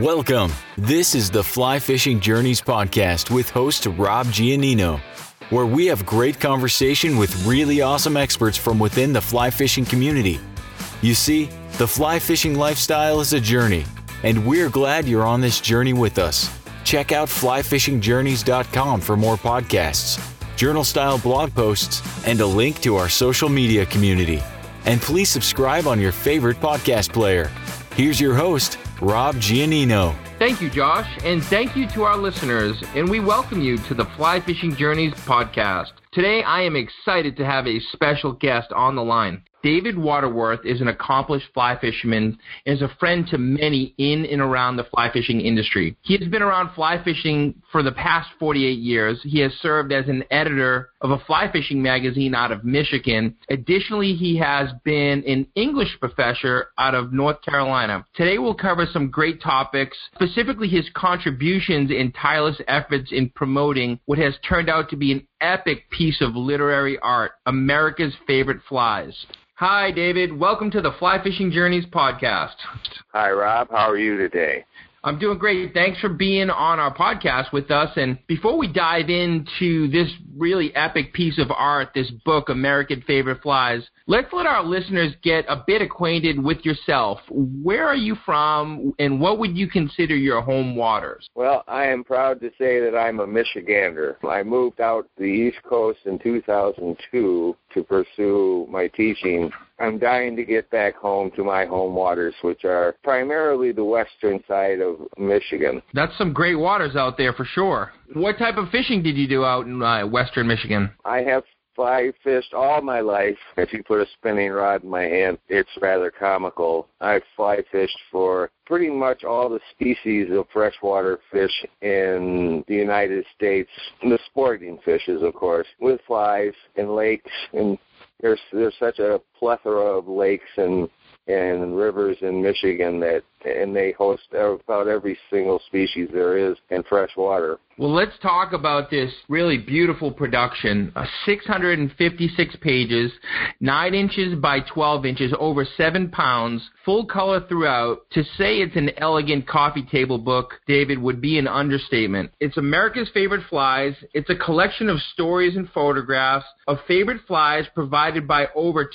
Welcome. This is the Fly Fishing Journeys podcast with host Rob Giannino, where we have great conversation with really awesome experts from within the fly fishing community. You see, the fly fishing lifestyle is a journey, and we're glad you're on this journey with us. Check out flyfishingjourneys.com for more podcasts, journal-style blog posts, and a link to our social media community. And please subscribe on your favorite podcast player. Here's your host, Rob Giannino. Thank you, Josh, and thank you to our listeners, and we welcome you to the Fly Fishing Journeys podcast. Today, I am excited to have a special guest on the line. David Waterworth is an accomplished fly fisherman and is a friend to many in and around the fly fishing industry. He has been around fly fishing for the past 48 years. He has served as an editor of a fly fishing magazine out of Michigan. Additionally, he has been an English professor out of North Carolina. Today, we'll cover some great topics, specifically his contributions and tireless efforts in promoting what has turned out to be an epic piece of literary art, America's Favorite Flies. Hi, David. Welcome to the Fly Fishing Journeys podcast. Hi, Rob. How are you today? I'm doing great. Thanks for being on our podcast with us. And before we dive into this really epic piece of art, this book, American Favorite Flies, let's let our listeners get a bit acquainted with yourself. Where are you from, and what would you consider your home waters? Well, I am proud to say that I'm a Michigander. I moved out the East Coast in 2002 to pursue my teaching. I'm dying to get back home to my home waters, which are primarily the western side of Michigan. That's some great waters out there for sure. What type of fishing did you do out in western Michigan? I have fly fished all my life. If you put a spinning rod in my hand, it's rather comical. I've fly fished for pretty much all the species of freshwater fish in the United States, the sporting fishes, of course, with flies in lakes, and there's such a plethora of lakes and rivers in Michigan and they host about every single species there is in fresh water. Well, let's talk about this really beautiful production. 656 pages, 9 inches by 12 inches, over 7 pounds, full color throughout. To say it's an elegant coffee table book, David, would be an understatement. It's America's Favorite Flies. It's a collection of stories and photographs of favorite flies provided by over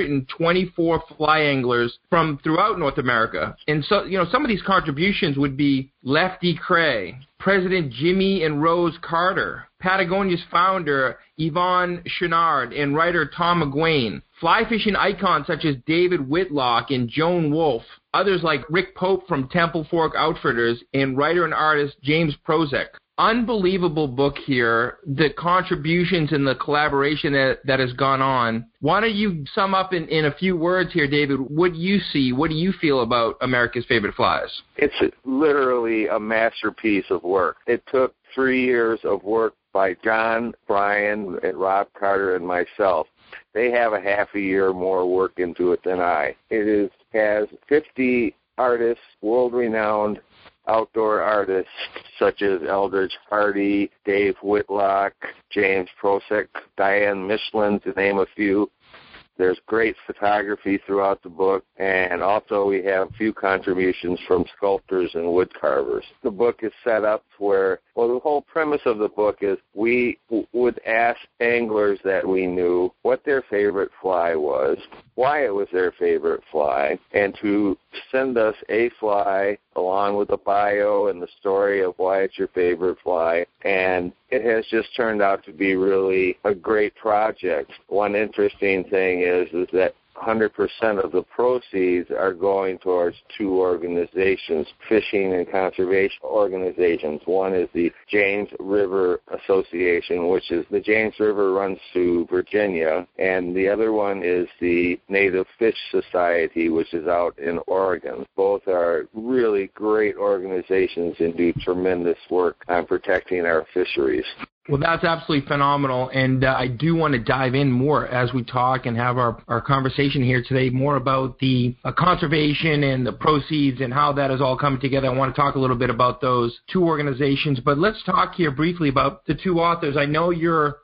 224 fly anglers from throughout North America. And so, some of these contributions would be Lefty Kreh, President Jimmy and Rose Carter, Patagonia's founder Yvon Chouinard, and writer Tom McGuane, fly fishing icons such as David Whitlock and Joan Wolfe, others like Rick Pope from Temple Fork Outfitters, and writer and artist James Prozek. Unbelievable book here, the contributions and the collaboration that has gone on. Why don't you sum up in a few words here, David, what you see, what do you feel about America's Favorite Flies? It's literally a masterpiece of work. It took 3 years of work by John, Brian, and Rob Carter and myself. They have a half a year more work into it than I. It has 50 artists, world-renowned outdoor artists such as Eldridge Hardy, Dave Whitlock, James Prozek, Diane Michelin, to name a few. There's great photography throughout the book, and also we have a few contributions from sculptors and wood carvers. The book is set up where, the whole premise of the book is we would ask anglers that we knew what their favorite fly was, why it was their favorite fly, and to send us a fly along with a bio and the story of why it's your favorite fly. And it has just turned out to be really a great project. One interesting thing is that 100% of the proceeds are going towards 2 organizations, fishing and conservation organizations. One is the James River Association, which is the James River runs through Virginia, and the other one is the Native Fish Society, which is out in Oregon. Both are really great organizations and do tremendous work on protecting our fisheries. Well, that's absolutely phenomenal, and I do want to dive in more as we talk and have our conversation here today more about the conservation and the proceeds and how that has all come together. I want to talk a little bit about those 2 organizations, but let's talk here briefly about the 2 authors. I know you're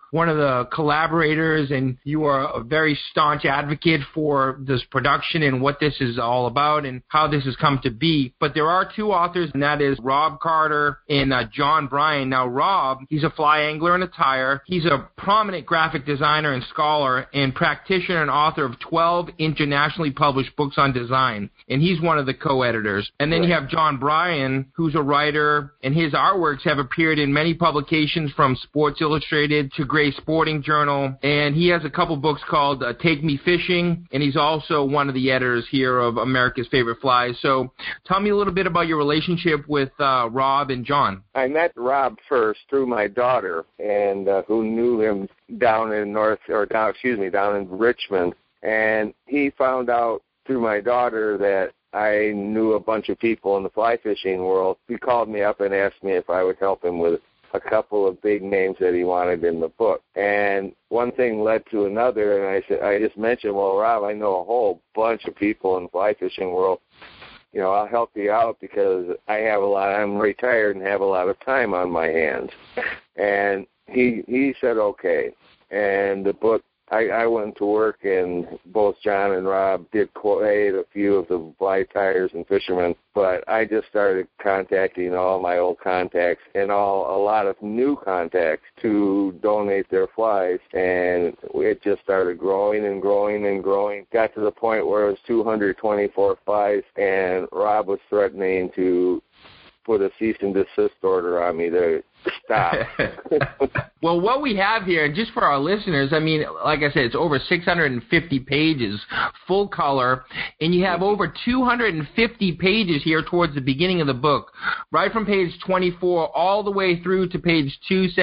one of the collaborators, and you are a very staunch advocate for this production and what this is all about and how this has come to be. But there are two authors, and that is Rob Carter and John Bryan. Now, Rob, he's a fly angler and attire. He's a prominent graphic designer and scholar and practitioner and author of 12 internationally published books on design, and he's one of the co-editors. And then you have John Bryan, who's a writer, and his artworks have appeared in many publications from Sports Illustrated to Gray Sporting Journal, and he has a couple books called Take Me Fishing, and he's also one of the editors here of America's Favorite Flies. So tell me a little bit about your relationship with Rob and John. I met Rob first through my daughter, and who knew him down in Richmond, and he found out through my daughter that I knew a bunch of people in the fly fishing world. He called me up and asked me if I would help him with a couple of big names that he wanted in the book. And one thing led to another, and I just mentioned, well, Rob, I know a whole bunch of people in the fly fishing world. You know, I'll help you out because I'm retired and have a lot of time on my hands. And he said, okay. And the book, I went to work, and both John and Rob did quote a few of the fly tyers and fishermen, but I just started contacting all my old contacts and a lot of new contacts to donate their flies, and it just started growing and growing and growing. Got to the point where it was 224 flies, and Rob was threatening to put a cease and desist order on me to stop. Well, what we have here, and just for our listeners, I mean, like I said, it's over 650 pages, full color, and you have over 250 pages here towards the beginning of the book, right from page 24 all the way through to page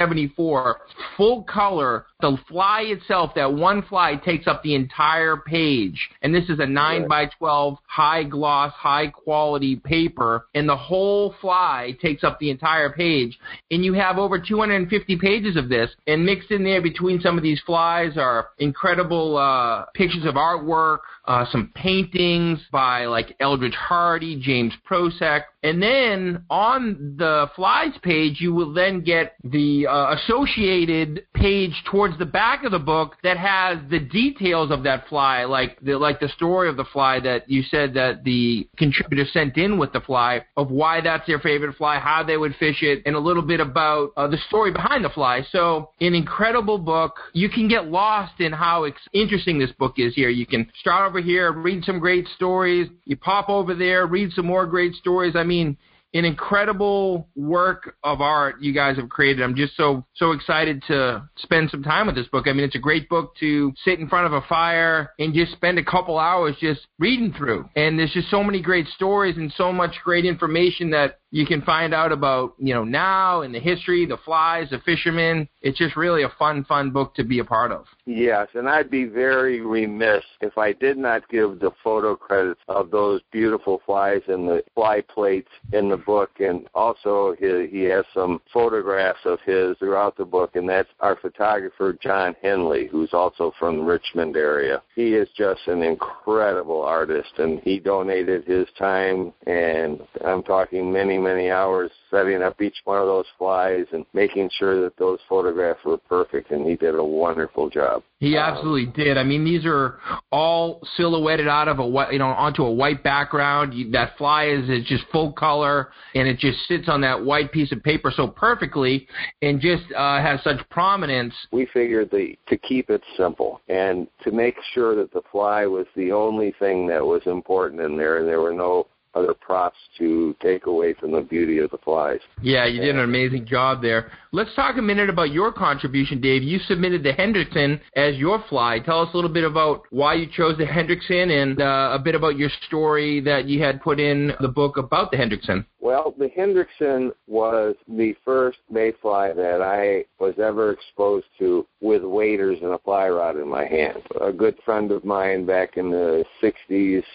274, full color. The fly itself, that one fly, takes up the entire page, and this is a 9 by 12 high gloss, high quality paper, and the whole fly takes up the entire page, and you have over 250 pages of this, and mixed in there between some of these flies are incredible pictures of artwork, some paintings by like Eldridge Hardy, James Prosek, and then on the flies page, you will then get the associated page towards the back of the book that has the details of that fly, like the story of the fly that you said that the contributor sent in with the fly, of why that's their favorite fly, how they would fish it, and a little bit about the story behind the fly. So an incredible book. You can get lost in how interesting this book is here. You can start over here, read some great stories. You pop over there, read some more great stories. I mean, an incredible work of art you guys have created. I'm just so excited to spend some time with this book. I mean, it's a great book to sit in front of a fire and just spend a couple hours just reading through. And there's just so many great stories and so much great information that you can find out about, you know, now and the history, the flies, the fishermen. It's just really a fun book to be a part of. Yes, and I'd be very remiss if I did not give the photo credits of those beautiful flies and the fly plates in the book. And also he has some photographs of his throughout the book, and that's our photographer, John Henley, who's also from the Richmond area. He is just an incredible artist, and he donated his time, and I'm talking many hours setting up each one of those flies and making sure that those photographs were perfect, and he did a wonderful job. He absolutely did. I mean, these are all silhouetted out of onto a white background. That fly is just full color, and it just sits on that white piece of paper so perfectly, and just has such prominence. We figured to keep it simple and to make sure that the fly was the only thing that was important in there, and there were no other props to take away from the beauty of the flies. Yeah, you did an amazing job there. Let's talk a minute about your contribution, Dave. You submitted the Hendrickson as your fly. Tell us a little bit about why you chose the Hendrickson and a bit about your story that you had put in the book about the Hendrickson. Well, the Hendrickson was the first mayfly that I was ever exposed to with waders and a fly rod in my hand. A good friend of mine back in the 60s,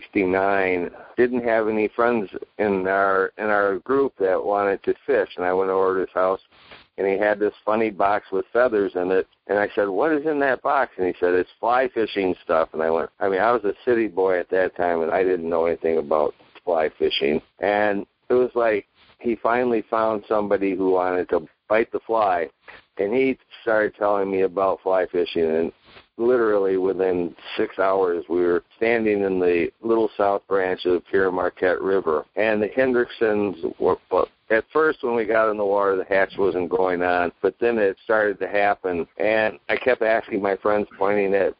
69, didn't have any friends in our group that wanted to fish, and I went over to his house, and he had this funny box with feathers in it, and I said, "What is in that box?" And he said, "It's fly fishing stuff." And I was a city boy at that time, and I didn't know anything about fly fishing, and it was like he finally found somebody who wanted to bite the fly and he started telling me about fly fishing, and literally within 6 hours, we were standing in the Little South branch of the Pere Marquette River, and the Hendricksons were, at first when we got in the water, the hatch wasn't going on, but then it started to happen, and I kept asking my friends, pointing at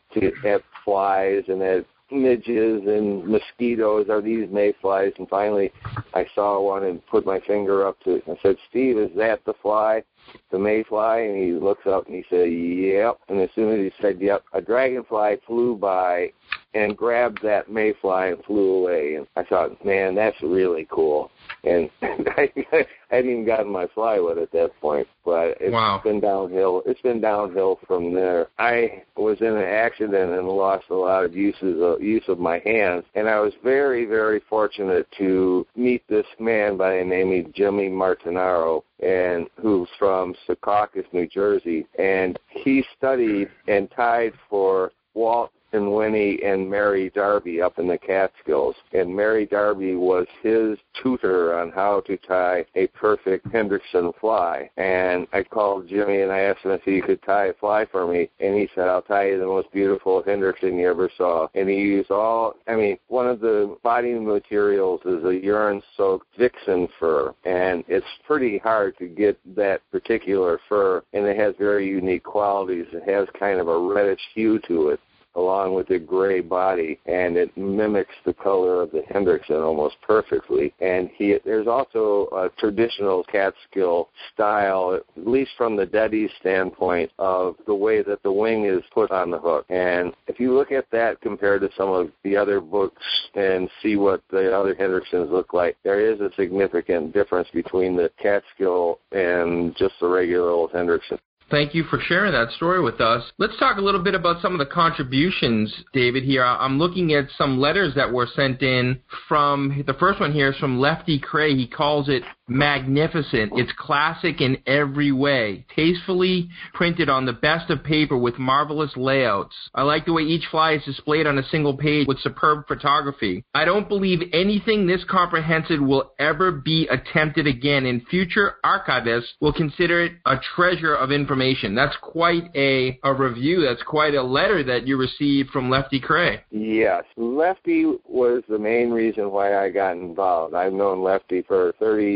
flies and at midges and mosquitoes, are these mayflies? And finally I saw one and put my finger up to it. I said, Steve, is that the fly, the mayfly? And he looks up and he said, yep. And as soon as he said yep, a dragonfly flew by and grabbed that mayfly and flew away. And I thought, man, that's really cool. And I hadn't even gotten my fly with at that point, but it's been downhill. It's been downhill from there. I was in an accident and lost a lot of use of my hands, and I was very, very fortunate to meet this man by the name of Jimmy Martinaro, and who's from Secaucus, New Jersey, and he studied and tied for Walt and Winnie and Mary Darby up in the Catskills. And Mary Darby was his tutor on how to tie a perfect Hendrickson fly. And I called Jimmy and I asked him if he could tie a fly for me. And he said, I'll tie you the most beautiful Hendrickson you ever saw. And he used one of the body materials is a urine-soaked vixen fur. And it's pretty hard to get that particular fur. And it has very unique qualities. It has kind of a reddish hue to it, along with a gray body, and it mimics the color of the Hendrickson almost perfectly. And there's also a traditional Catskill style, at least from the Deddy standpoint, of the way that the wing is put on the hook. And if you look at that compared to some of the other books and see what the other Hendricksons look like, there is a significant difference between the Catskill and just the regular old Hendrickson. Thank you for sharing that story with us. Let's talk a little bit about some of the contributions, David, here. I'm looking at some letters that were sent in from, the first one here is from Lefty Cray. He calls it magnificent. It's classic in every way. Tastefully printed on the best of paper with marvelous layouts. I like the way each fly is displayed on a single page with superb photography. I don't believe anything this comprehensive will ever be attempted again, and future archivists will consider it a treasure of information. That's quite a review. That's quite a letter that you received from Lefty Cray. Yes. Lefty was the main reason why I got involved. I've known Lefty for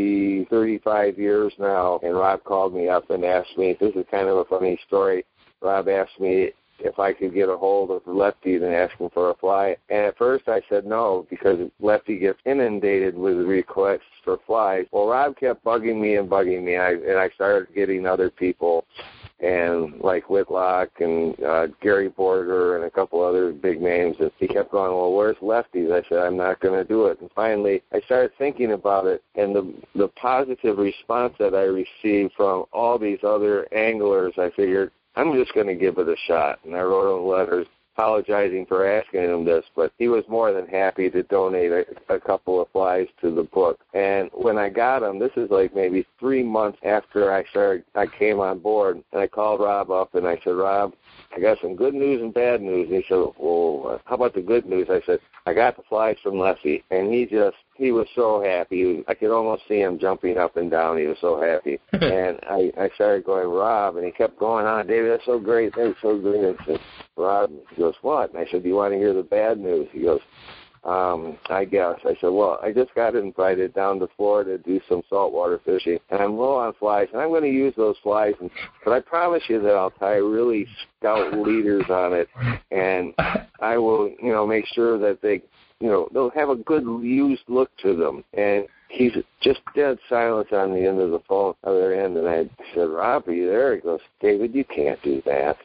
35 years now, and Rob called me up and asked me, this is kind of a funny story, Rob asked me if I could get a hold of Lefty and ask him for a fly. And at first I said no, because Lefty gets inundated with requests for flies. Well, Rob kept bugging me, and I started getting other people, and like Whitlock and Gary Borger and a couple other big names. And he kept going, well, where's Lefty? I said, I'm not going to do it. And finally, I started thinking about it, and the positive response that I received from all these other anglers, I figured, I'm just going to give it a shot. And I wrote him letters apologizing for asking him this, but he was more than happy to donate a couple of flies to the book. And when I got them, this is like maybe 3 months after I came on board, and I called Rob up and I said, Rob, I got some good news and bad news. And he said, well, how about the good news? I said, I got the flies from Lefty. And he was so happy. I could almost see him jumping up and down. He was so happy. And I started going, Rob, and he kept going on, David, that's so great. That's so great. I said, Rob, he goes, what? And I said, do you want to hear the bad news? He goes, I guess. I said, well, I just got invited down to Florida to do some saltwater fishing, and I'm low on flies, and I'm going to use those flies, but I promise you that I'll tie really stout leaders on it, and I will, make sure that they'll have a good used look to them. And he's just dead silent on the end of the phone, other end, and I said, Rob, are you there? He goes, David, you can't do that.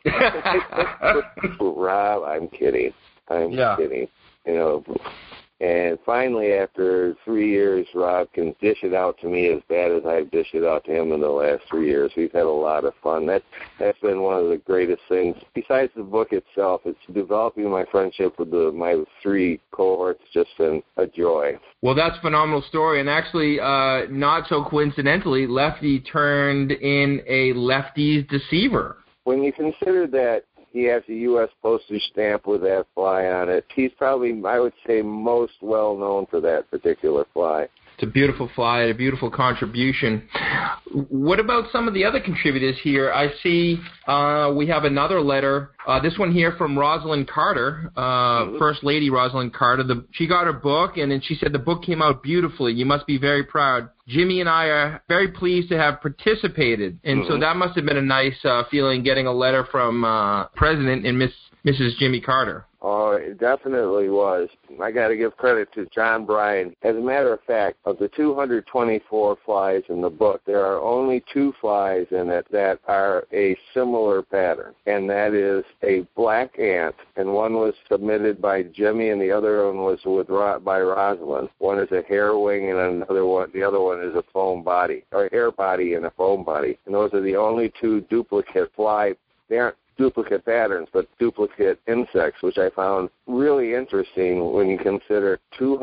Rob, I'm kidding. I'm kidding. And finally, after 3 years, Rob can dish it out to me as bad as I've dished it out to him in the last 3 years. We've had a lot of fun. That's been one of the greatest things. Besides the book itself, it's developing my friendship with my 3 cohorts, just been a joy. Well, that's a phenomenal story. And actually, not so coincidentally, Lefty turned in a Lefty's Deceiver. When you consider that he has a U.S. postage stamp with that fly on it, he's probably, I would say, most well known for that particular fly. It's a beautiful fly, a beautiful contribution. What about some of the other contributors here? I see we have another letter. This one here from Rosalind Carter, First Lady Rosalind Carter. She got her book, and then she said the book came out beautifully. You must be very proud. Jimmy and I are very pleased to have participated. And so that must have been a nice feeling, getting a letter from President and Mrs. Jimmy Carter. Oh, it definitely was. I got to give credit to John Bryan. As a matter of fact, of the 224 flies in the book, there are only 2 flies in it that are a similar pattern, and that is a black ant, and one was submitted by Jimmy, and the other one was by Rosalind. One is a hair wing, and the other one is a foam body, or hair body and a foam body. And those are the only 2 duplicate fly. They aren't duplicate patterns, but duplicate insects, which I found really interesting when you consider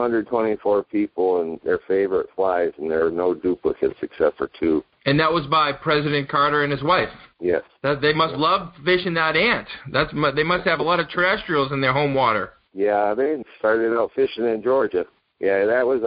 224 people and their favorite flies, and there are no duplicates except for 2. And that was by President Carter and his wife. Yes. They must love fishing that ant. They must have a lot of terrestrials in their home water. Yeah, they started out fishing in Georgia. Yeah, that was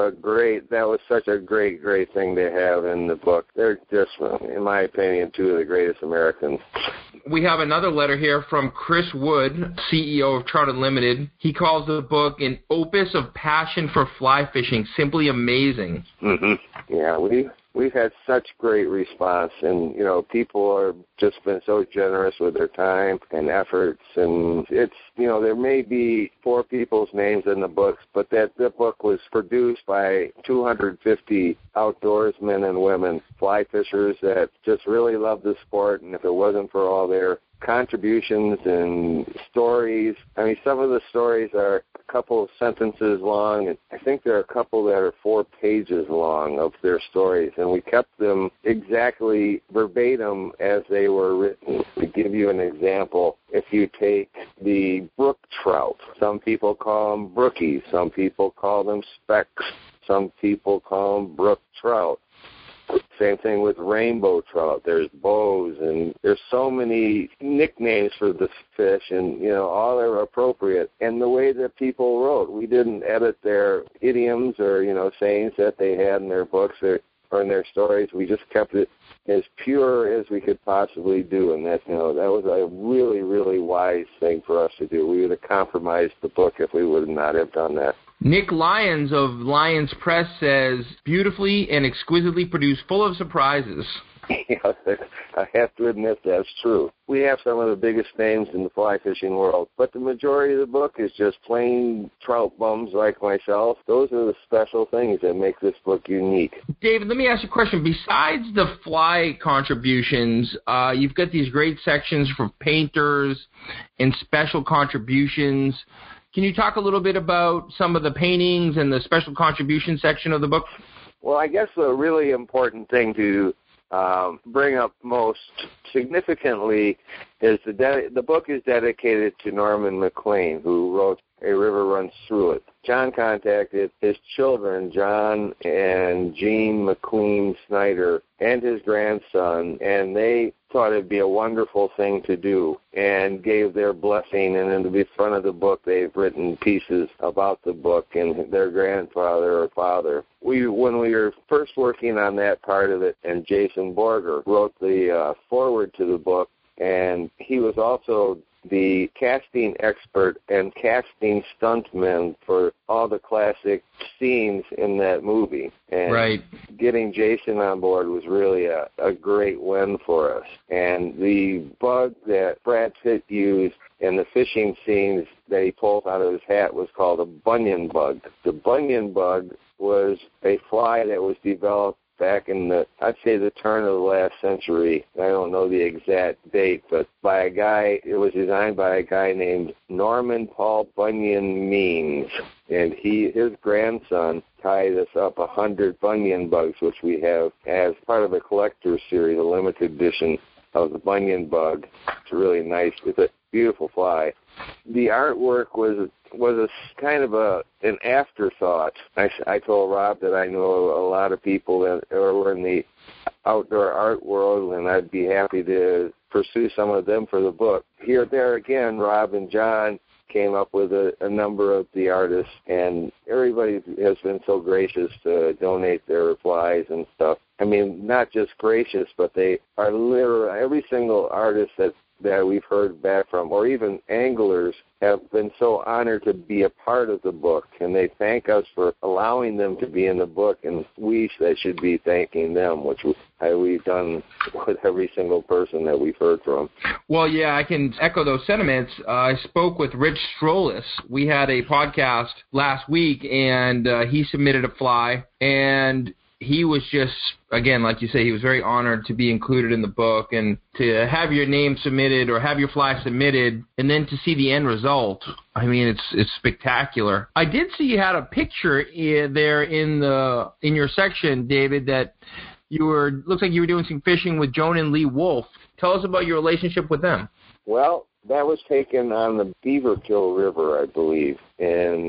such a great thing to have in the book. They're just, in my opinion, 2 of the greatest Americans. We have another letter here from Chris Wood, CEO of Trout Unlimited. He calls the book an opus of passion for fly fishing, simply amazing. Yeah, we've had such great response, and people are just been so generous with their time and efforts, and it's there may be 4 people's names in the books, but the book was produced by 250 outdoorsmen and women, fly fishers that just really love the sport, and if it wasn't for all their contributions and stories, I mean, some of the stories are a couple of sentences long, and I think there are a couple that are 4 pages long of their stories, and we kept them exactly verbatim as they were written. To give you an example, if you take the brook trout, some people call them brookies, some people call them specks, some people call them brook trout. Same thing with rainbow trout. There's bows, and there's so many nicknames for the fish, and all are appropriate. And the way that people wrote, we didn't edit their idioms or sayings that they had in their books or in their stories. We just kept it as pure as we could possibly do, and that was a really, really wise thing for us to do. We would have compromised the book if we would not have done that. Nick Lyons of Lyons Press says, beautifully and exquisitely produced, full of surprises. Yeah, I have to admit that's true. We have some of the biggest names in the fly fishing world, but the majority of the book is just plain trout bums like myself. Those are the special things that make this book unique. David, let me ask you a question. Besides the fly contributions, you've got these great sections for painters and special contributions. Can you talk a little bit about some of the paintings and the special contribution section of the book? Well, I guess the really important thing to bring up most significantly is the book is dedicated to Norman McLean, who wrote A River Runs Through It. John contacted his children, John and Jean McQueen Snyder, and his grandson, and they thought it'd be a wonderful thing to do and gave their blessing. And in the front of the book, they've written pieces about the book and their grandfather or father. When we were first working on that part of it, and Jason Borger wrote the foreword to the book, and he was also the casting expert and casting stuntman for all the classic scenes in that movie. And getting Jason on board was really a great win for us. And the bug that Brad Pitt used in the fishing scenes that he pulled out of his hat was called a bunion bug. The bunion bug was a fly that was developed back in I'd say the turn of the last century. I don't know the exact date, but by a guy, it was designed by a guy named Norman Paul Bunyan Means. And his grandson tied us up 100 Bunyan bugs, which we have as part of a collector's series, a limited edition of the Bunyan bug. It's really nice. It's a beautiful fly. The artwork was a kind of an afterthought. I told Rob that I know a lot of people that were in the outdoor art world, and I'd be happy to pursue some of them for the book. Here, there again, Rob and John came up with a number of the artists, and everybody has been so gracious to donate their flies and stuff. I mean, not just gracious, but they are literally, every single artist that we've heard back from, or even anglers, have been so honored to be a part of the book, and they thank us for allowing them to be in the book, and we should be thanking them, which we've done with every single person that we've heard from. Well, yeah, I can echo those sentiments. I spoke with Rich Strolis. We had a podcast last week, and he submitted a fly, and he was just, again, like you say, he was very honored to be included in the book, and to have your name submitted or have your fly submitted and then to see the end result. I mean, it's spectacular. I did see you had a picture there in your section, David, that looks like you were doing some fishing with Joan and Lee Wolf. Tell us about your relationship with them. Well, that was taken on the Beaverkill River, I believe, in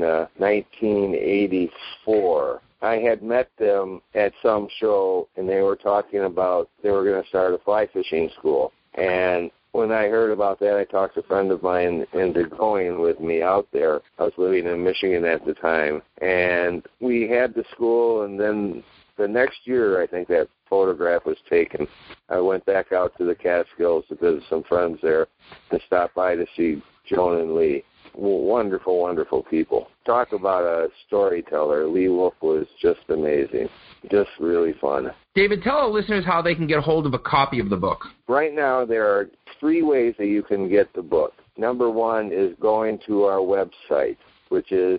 1984. I had met them at some show, and they were talking about they were going to start a fly fishing school. And when I heard about that, I talked to a friend of mine into going with me out there. I was living in Michigan at the time. And we had the school, and then the next year, I think that photograph was taken. I went back out to the Catskills to visit some friends there and stopped by to see Joan and Lee. Wonderful, wonderful people. Talk about a storyteller. Lee Wolf was just amazing. Just really fun. David, tell our listeners how they can get a hold of a copy of the book. Right now, there are 3 ways that you can get the book. Number 1 is going to our website, which is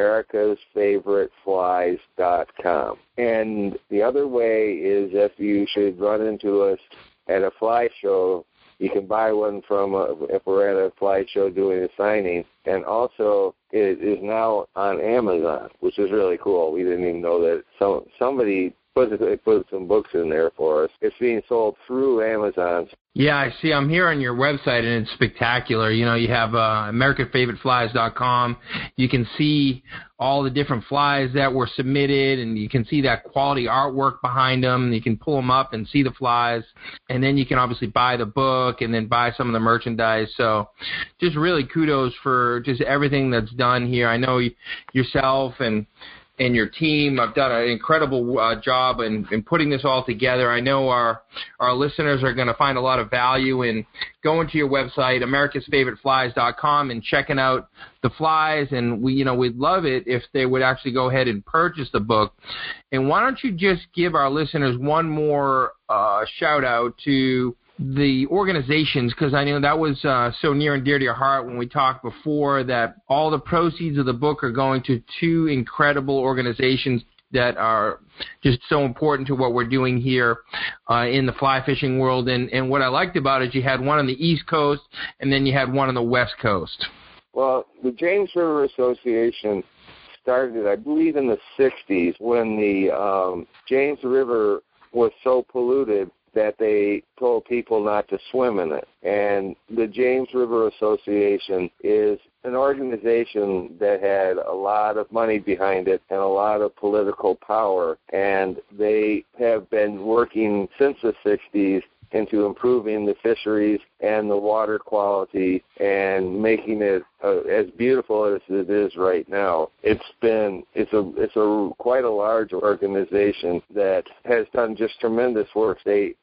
americasfavoriteflies.com. And the other way is if you should run into us at a fly show, you can buy one if we're at a fly show doing a signing. And also, it is now on Amazon, which is really cool. We didn't even know that somebody put some books in there for us. It's being sold through Amazon. Yeah, I see. I'm here on your website, and it's spectacular. You know, you have AmericanFavoriteFlies.com. You can see all the different flies that were submitted, and you can see that quality artwork behind them. You can pull them up and see the flies, and then you can obviously buy the book and then buy some of the merchandise. So just really kudos for just everything that's done here. I know yourself and your team have done an incredible job in putting this all together. I know our listeners are going to find a lot of value in going to your website, americasfavoriteflies.com, and checking out the flies. And we'd love it if they would actually go ahead and purchase the book. And why don't you just give our listeners one more shout out to the organizations, because I know that was so near and dear to your heart when we talked before, that all the proceeds of the book are going to 2 incredible organizations that are just so important to what we're doing here in the fly fishing world. And what I liked about it is you had one on the East Coast and then you had one on the West Coast. Well, the James River Association started, I believe, in the 60s when the James River was so polluted that they told people not to swim in it. And the James River Association is an organization that had a lot of money behind it and a lot of political power, and they have been working since the 60s into improving the fisheries and the water quality and making it as beautiful as it is right now. It's quite a large organization that has done just tremendous work. They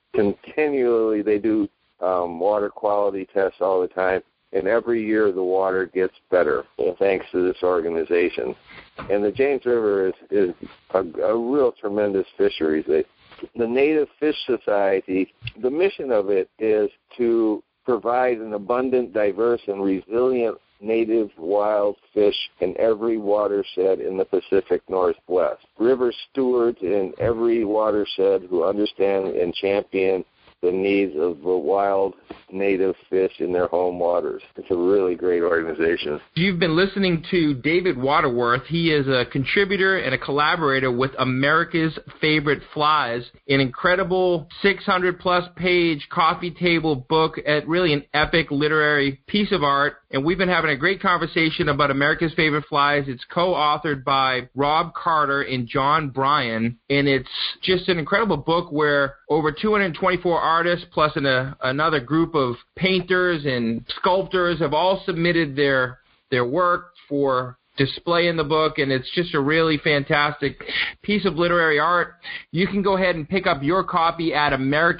do water quality tests all the time, and every year the water gets better thanks to this organization. And the James River is a real tremendous fisheries. The Native Fish Society, the mission of it is to provide an abundant, diverse, and resilient native wild fish in every watershed in the Pacific Northwest. River stewards in every watershed who understand and champion the needs of the wild native fish in their home waters. It's a really great organization. You've been listening to David Waterworth. He is a contributor and a collaborator with America's Favorite Flies, an incredible 600-plus page coffee table book, really an epic literary piece of art. and we've been having a great conversation about America's Favorite Flies. It's co-authored by Rob Carter and John Bryan, and it's just an incredible book where over 224 artists plus another group of painters and sculptors have all submitted their work for display in the book, and it's just a really fantastic piece of literary art. You can go ahead and pick up your copy at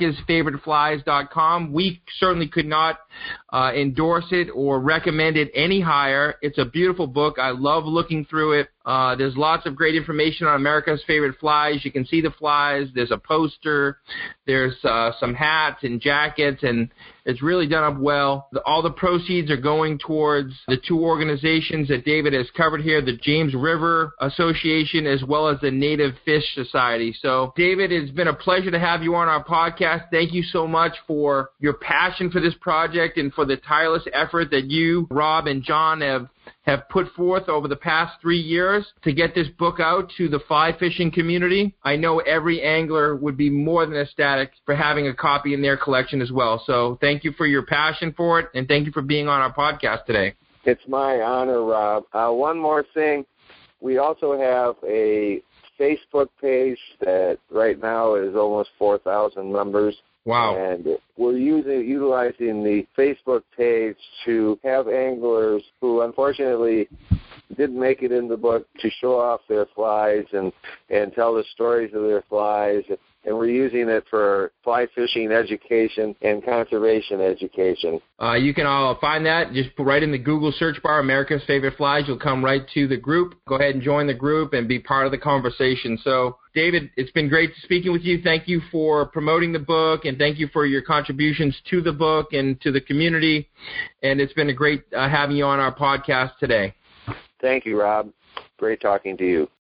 americasfavoriteflies.com. We certainly could not endorse it or recommend it any higher. It's a beautiful book. I love looking through it. There's lots of great information on America's Favorite Flies. You can see the flies. There's a poster. There's some hats and jackets, and it's really done up well. All the proceeds are going towards the two organizations that David has covered here, the James River Association as well as the Native Fish Society. So, David, it's been a pleasure to have you on our podcast. Thank you so much for your passion for this project and for the tireless effort that you, Rob, and John have put forth over the past 3 years to get this book out to the fly fishing community. I know every angler would be more than ecstatic for having a copy in their collection as well. So thank you for your passion for it, and thank you for being on our podcast today. It's my honor, Rob. One more thing. We also have a Facebook page that right now is almost 4,000 members. Wow. And we're utilizing the Facebook page to have anglers who unfortunately didn't make it in the book to show off their flies and tell the stories of their flies. And we're using it for fly fishing education and conservation education. You can all find that. Just put right in the Google search bar, America's Favorite Flies. You'll come right to the group. Go ahead and join the group and be part of the conversation. So, David, it's been great speaking with you. Thank you for promoting the book, and thank you for your contributions to the book and to the community. And it's been a great having you on our podcast today. Thank you, Rob. Great talking to you.